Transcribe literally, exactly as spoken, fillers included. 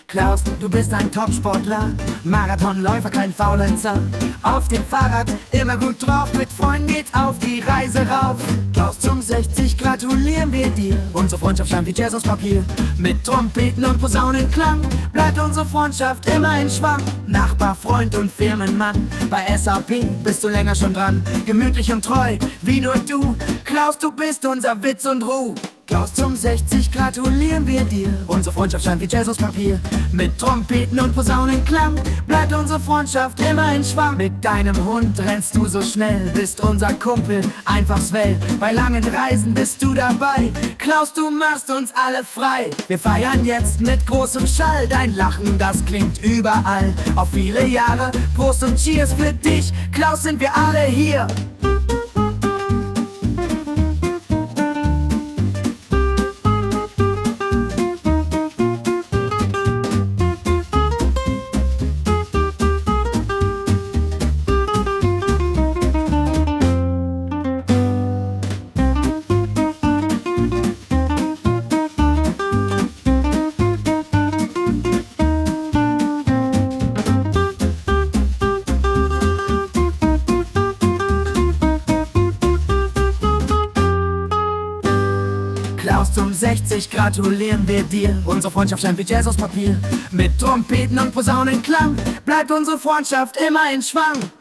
Klaus, du bist ein Topsportler, Marathonläufer, kein Faulenzer. Auf dem Fahrrad, immer gut drauf, mit Freunden geht auf die Reise rauf. Klaus, zum sechzig gratulieren wir dir. Unsere Freundschaft stand wie Jazz aus Papier. Mit Trompeten und Posaunenklang bleibt unsere Freundschaft immer in Schwang. Nachbar, Freund und Firmenmann, bei S A P bist du länger schon dran. Gemütlich und treu, wie nur du. Klaus, du bist unser Witz und Ruh. Klaus, zum sechzig gratulieren wir dir. Unsere Freundschaft scheint wie Jazz aus Papier. Mit Trompeten und Posaunenklang bleibt unsere Freundschaft immer in Schwang. Mit deinem Hund rennst du so schnell, bist unser Kumpel, einfach swell. Bei langen Reisen bist du dabei. Klaus, du machst uns alle frei. Wir feiern jetzt mit großem Schall. Dein Lachen, das klingt überall. Auf viele Jahre, Prost und Cheers für dich. Klaus, sind wir alle hier. Klaus, zum sechzig gratulieren wir dir. Unsere Freundschaft scheint wie Jazz aus Papier. Mit Trompeten und Posaunenklang bleibt unsere Freundschaft immer in Schwang.